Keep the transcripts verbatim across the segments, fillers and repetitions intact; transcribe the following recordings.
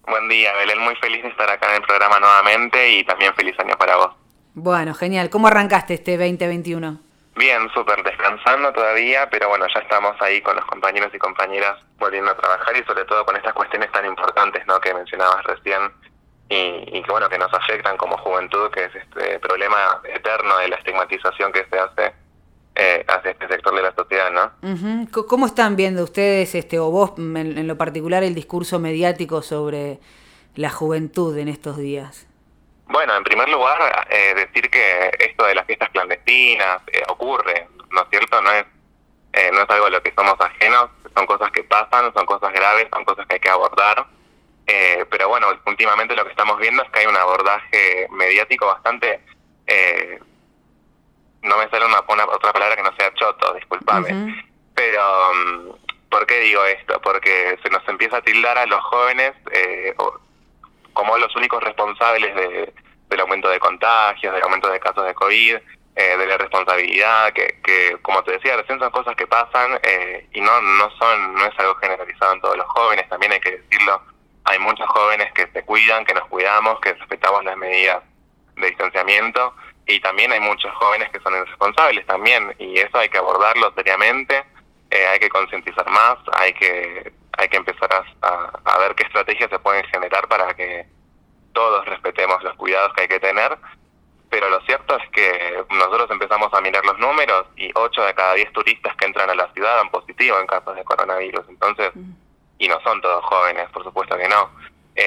Buen día, Belén. Muy feliz de estar acá en el programa nuevamente y también feliz año para vos. Bueno, genial. ¿Cómo arrancaste este veinte veintiuno? Bien, súper descansando todavía, pero bueno, ya estamos ahí con los compañeros y compañeras volviendo a trabajar y sobre todo con estas cuestiones tan importantes, ¿no?, que mencionabas recién y, y que bueno, que nos afectan como juventud, que es este problema eterno de la estigmatización que se hace eh, hacia este sector de la sociedad, ¿no? Uh-huh. ¿Cómo están viendo ustedes, este, o vos en, en lo particular, el discurso mediático sobre la juventud en estos días? Bueno, en primer lugar, eh, decir que esto de las fiestas clandestinas eh, ocurre, ¿no es cierto? No es eh, no es algo a lo que somos ajenos, son cosas que pasan, son cosas graves, son cosas que hay que abordar. Eh, pero bueno, últimamente lo que estamos viendo es que hay un abordaje mediático bastante... Eh, no me sale una, una otra palabra que no sea choto, discúlpame. Uh-huh. Pero, ¿por qué digo esto? Porque se nos empieza a tildar a los jóvenes... Eh, como los únicos responsables de, del aumento de contagios, del aumento de casos de COVID, eh, de la responsabilidad, que, que como te decía recién son cosas que pasan eh, y no no son no es algo generalizado en todos los jóvenes, también hay que decirlo, hay muchos jóvenes que se cuidan, que nos cuidamos, que respetamos las medidas de distanciamiento y también hay muchos jóvenes que son irresponsables también y eso hay que abordarlo seriamente, eh, hay que concientizar más, hay que... hay que empezar a, a, a ver qué estrategias se pueden generar para que todos respetemos los cuidados que hay que tener, pero lo cierto es que nosotros empezamos a mirar los números y ocho de cada diez turistas que entran a la ciudad dan positivo en casos de coronavirus, entonces, y no son todos jóvenes, por supuesto que no.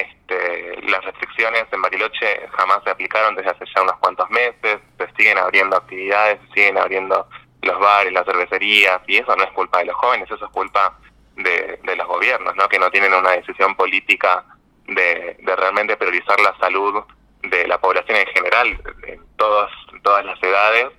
Este, las restricciones en Bariloche jamás se aplicaron desde hace ya unos cuantos meses, se siguen abriendo actividades, se siguen abriendo los bares, las cervecerías, y eso no es culpa de los jóvenes, eso es culpa De, de los gobiernos, ¿no?, que no tienen una decisión política de, de realmente priorizar la salud de la población en general, en todos, todas las edades,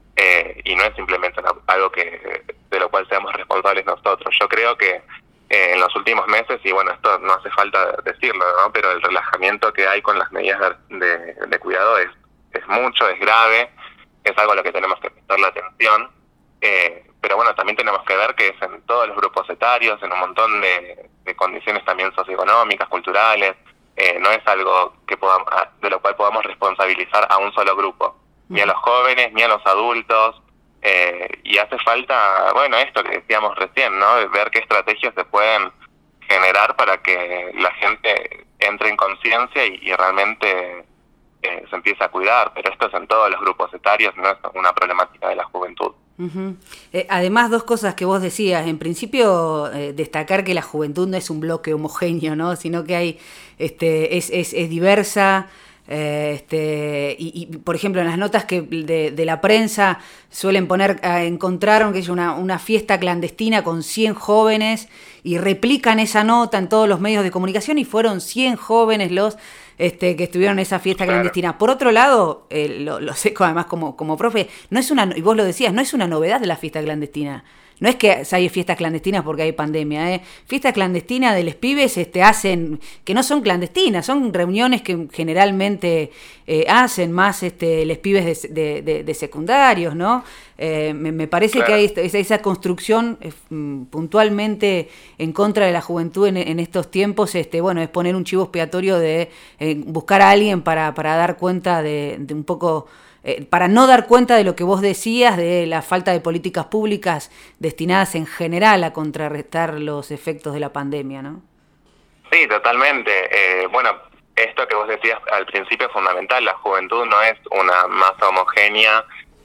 eh, y no es simplemente una, algo que de lo cual seamos responsables nosotros. Yo creo que eh, en los últimos meses, y bueno, esto no hace falta decirlo, ¿no?, pero el relajamiento que hay con las medidas de, de cuidado es, es mucho, es grave, es algo a lo que tenemos que prestarle atención. Eh, pero bueno, también tenemos que ver que es en todos los grupos etarios, en un montón de, de condiciones también socioeconómicas, culturales, eh, no es algo que podamos, de lo cual podamos responsabilizar a un solo grupo, ni a los jóvenes, ni a los adultos, eh, y hace falta, bueno, esto que decíamos recién, ¿no?, ver qué estrategias se pueden generar para que la gente entre en conciencia y, y realmente eh, se empiece a cuidar, pero esto es en todos los grupos etarios, no es una problemática de la juventud. Uh-huh. Eh, además, dos cosas que vos decías. En principio, eh, destacar que la juventud no es un bloque homogéneo, ¿no?, sino que hay, este, es, es, es diversa. Eh, este, y, y, por ejemplo, en las notas que de, de la prensa suelen poner, eh, encontraron que es una, una fiesta clandestina con cien jóvenes y replican esa nota en todos los medios de comunicación y fueron cien jóvenes los... Este, que estuvieron en esa fiesta Claro. clandestina. Por otro lado, eh, lo, lo sé además como, como profe, no es una, y vos lo decías, no es una novedad de la fiesta clandestina. No es que hay fiestas clandestinas porque hay pandemia, ¿eh? Fiestas clandestinas de los pibes este, hacen, que no son clandestinas, son reuniones que generalmente eh, hacen más este, los pibes de, de, de, de secundarios, ¿no? Eh, me, me parece claro. que hay esa, esa construcción eh, puntualmente en contra de la juventud en, en estos tiempos, este, bueno, es poner un chivo expiatorio de eh, buscar a alguien para, para dar cuenta de, de un poco... Eh, para no dar cuenta de lo que vos decías, de la falta de políticas públicas destinadas en general a contrarrestar los efectos de la pandemia, ¿no? Sí, totalmente. Eh, bueno, esto que vos decías al principio es fundamental. La juventud no es una masa homogénea.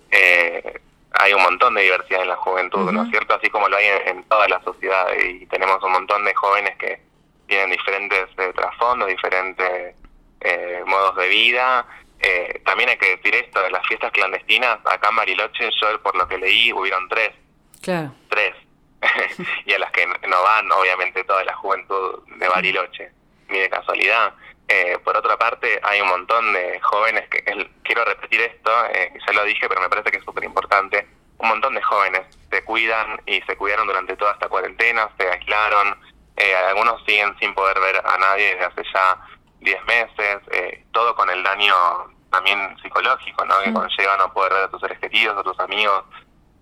Eh, hay un montón de diversidad en la juventud, uh-huh. ¿no es cierto? Así como lo hay en, en toda la sociedad. Y tenemos un montón de jóvenes que tienen diferentes eh, trasfondos, diferentes eh, modos de vida. Eh, también hay que decir esto, de las fiestas clandestinas, acá en Bariloche, yo por lo que leí, hubieron tres. Claro. Tres. Y a las que no van, obviamente, toda la juventud de Bariloche, ni de casualidad. Eh, por otra parte, hay un montón de jóvenes, que el, quiero repetir esto, eh, ya lo dije, pero me parece que es súper importante, un montón de jóvenes se cuidan y se cuidaron durante toda esta cuarentena, se aislaron, eh, algunos siguen sin poder ver a nadie desde hace ya diez meses, eh, todo con el daño también psicológico, ¿no? Que conlleva no poder ver a tus seres queridos, a tus amigos,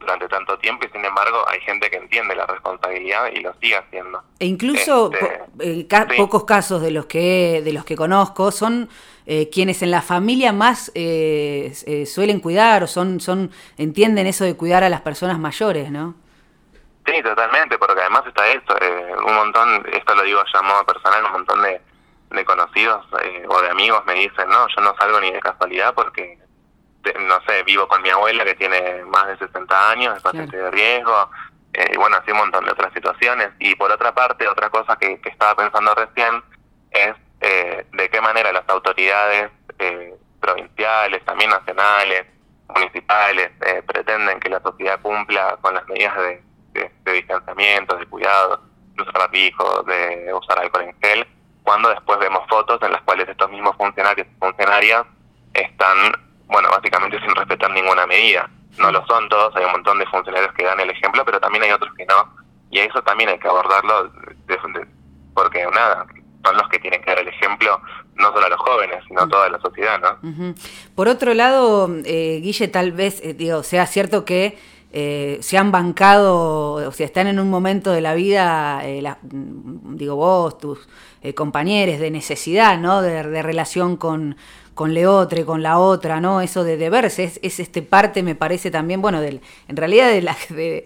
durante tanto tiempo y sin embargo hay gente que entiende la responsabilidad y lo sigue haciendo. E incluso Este, po, eh, ca sí. pocos casos de los que de los que conozco son eh, quienes en la familia más eh, eh, suelen cuidar o son son entienden eso de cuidar a las personas mayores, ¿no? Sí, totalmente, porque además está esto, eh, un montón, esto lo digo ya a modo personal, un montón de, de conocidos eh, o de amigos me dicen, no, yo no salgo ni de casualidad porque, te, no sé, vivo con mi abuela que tiene más de sesenta años, es paciente claro. de riesgo, eh, y bueno, así un montón de otras situaciones. Y por otra parte, otra cosa que, que estaba pensando recién es eh, de qué manera las autoridades eh, provinciales, también nacionales, municipales, eh, pretenden que la sociedad cumpla con las medidas de De, de distanciamiento, de cuidado, de usar barbijo, de usar alcohol en gel, cuando después vemos fotos en las cuales estos mismos funcionarios y funcionarias están, bueno, básicamente sin respetar ninguna medida. No lo son todos, hay un montón de funcionarios que dan el ejemplo, pero también hay otros que no, y eso también hay que abordarlo, de, de, porque nada, son los que tienen que dar el ejemplo, no solo a los jóvenes, sino a toda la sociedad, ¿no? Uh-huh. Por otro lado, eh, Guille, tal vez, eh, digo, sea cierto que Eh, se han bancado, o sea, están en un momento de la vida, eh, la, digo vos, tus eh, compañeros, de necesidad, ¿no? De, de relación con, con Leotre, con la otra, ¿no? Eso de deberse, es, es este parte, me parece también, bueno, del, en realidad de la, de,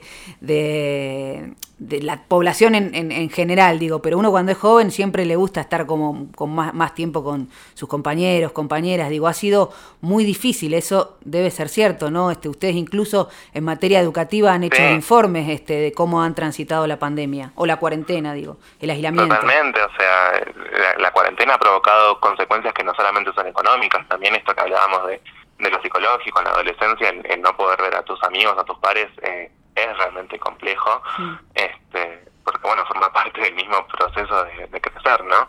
de, de la población en, en, en general, digo, pero uno cuando es joven siempre le gusta estar como con más, más tiempo con sus compañeros, compañeras, digo, ha sido muy difícil, eso debe ser cierto, ¿no? Este, ustedes incluso en materia educativa han hecho sí. informes este, de cómo han transitado la pandemia, o la cuarentena, digo, el aislamiento. Totalmente, o sea, la, la cuarentena ha provocado consecuencias que no solamente son económicas, también esto que hablábamos de, de lo psicológico en la adolescencia, el, el no poder ver a tus amigos, a tus pares, eh, es realmente complejo, sí. este porque bueno, forma parte del mismo proceso de, de crecer, ¿no?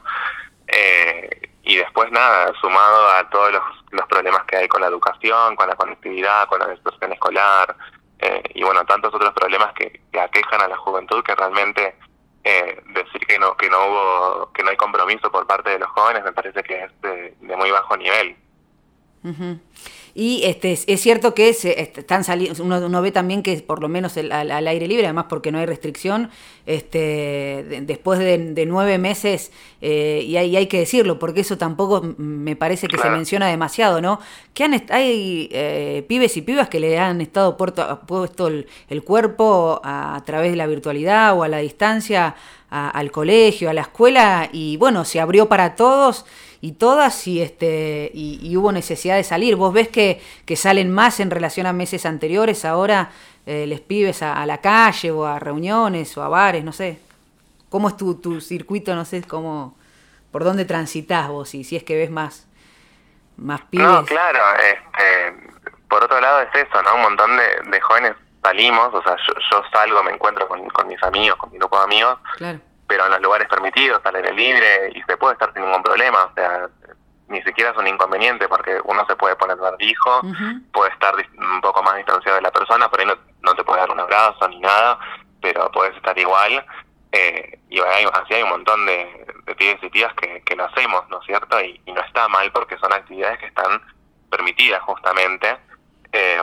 Eh, y después nada, sumado a todos los, los problemas que hay con la educación, con la conectividad, con la dispersión escolar, eh, y bueno, tantos otros problemas que, que aquejan a la juventud, que realmente eh, decir que no que no hubo, que no hay compromiso por parte de los jóvenes me parece que es de, de muy bajo nivel. Uh-huh. Y este es cierto que se están saliendo, uno, uno ve también que por lo menos el, al, al aire libre, además porque no hay restricción, este de, después de, de nueve meses, eh, y, hay, y hay que decirlo, porque eso tampoco me parece que claro. se menciona demasiado, ¿no? Que han hay eh, pibes y pibas que le han estado puerto, puesto el, el cuerpo a, a través de la virtualidad o a la distancia, a, al colegio, a la escuela, y bueno, se abrió para todos y todas y este y, y hubo necesidad de salir. ¿Vos ves que, que salen más en relación a meses anteriores ahora eh, les pibes a, a la calle o a reuniones o a bares, no sé? ¿Cómo es tu, tu circuito? No sé, cómo, por dónde transitas vos, y si es que ves más, más pibes. No, claro, este, por otro lado es eso, ¿no? Un montón de, de jóvenes salimos, o sea, yo, yo salgo, me encuentro con, con mis amigos, con mi grupo de amigos, claro. pero en los lugares permitidos, al aire libre, y se puede estar sin ningún problema, o sea, ni siquiera es un inconveniente, porque uno se puede poner barbijo, uh-huh. puede estar un poco más distanciado de la persona, por ahí no, no te puede dar un abrazo ni nada, pero puedes estar igual, eh, y hay, así hay un montón de, de pibes y tías que, que lo hacemos, ¿no es cierto? Y, y no está mal, porque son actividades que están permitidas justamente, eh,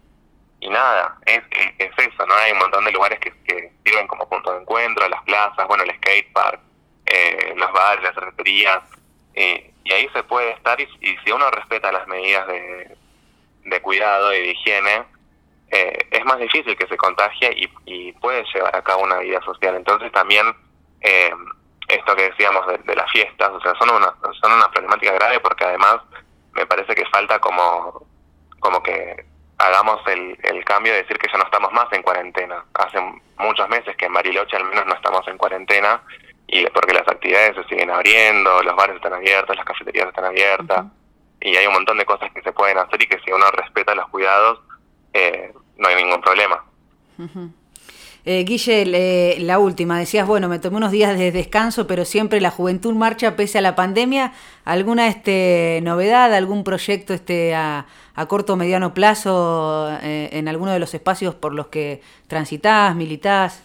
y nada, es, es, es eso, ¿no? Hay un montón de lugares que, que sirven como punto de encuentro, las plazas, bueno, el skatepark, eh, los bares, las cervecerías, eh, y ahí se puede estar, y, y si uno respeta las medidas de, de cuidado y de higiene, eh, es más difícil que se contagie y, y puede llevar a cabo una vida social. Entonces también, eh, esto que decíamos de, de las fiestas, o sea, son una, son una problemática grave, porque además me parece que falta como, como que hagamos el, el cambio de decir que ya no estamos más en cuarentena. Hace muchos meses que en Bariloche al menos no estamos en cuarentena, y porque las actividades se siguen abriendo, los bares están abiertos, las cafeterías están abiertas, uh-huh. y hay un montón de cosas que se pueden hacer y que si uno respeta los cuidados, eh, no hay ningún problema. Uh-huh. Eh, Guille, eh, la última, decías, bueno, me tomé unos días de descanso, pero siempre la juventud marcha pese a la pandemia. ¿Alguna este novedad, algún proyecto este a, a corto o mediano plazo eh, en alguno de los espacios por los que transitás, militás?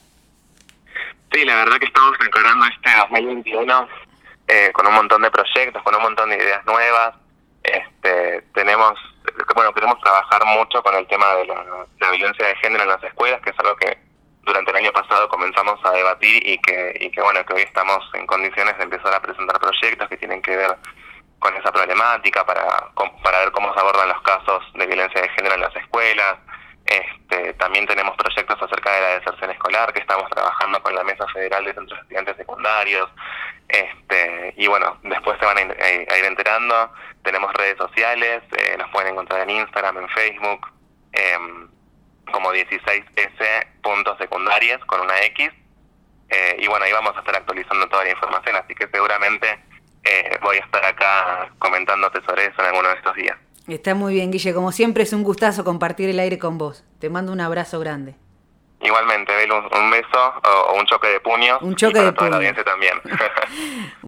Sí, la verdad que estamos encarando este dos mil veintiuno eh, con un montón de proyectos, con un montón de ideas nuevas. Este, tenemos, bueno, bueno, queremos trabajar mucho con el tema de la, la violencia de género en las escuelas, que es algo que durante el año pasado comenzamos a debatir y que, y que bueno, que hoy estamos en condiciones de empezar a presentar proyectos que tienen que ver con esa problemática para, para ver cómo se abordan los casos de violencia de género en las escuelas. Este, también tenemos proyectos acerca de la deserción escolar que estamos trabajando con la Mesa Federal de Centros de Estudiantes Secundarios. Este, y bueno, después se van a ir, a ir enterando. Tenemos redes sociales, eh, nos pueden encontrar en Instagram, en Facebook, eh, como dieciséis ese punto secundarias con una X. Eh, y bueno, ahí vamos a estar actualizando toda la información, así que seguramente eh, voy a estar acá comentándote sobre eso en alguno de estos días. Está muy bien, Guille. Como siempre es un gustazo compartir el aire con vos. Te mando un abrazo grande. Igualmente, Belu, un beso o, o un choque de puños. Un choque y para de toda puños. la audiencia también.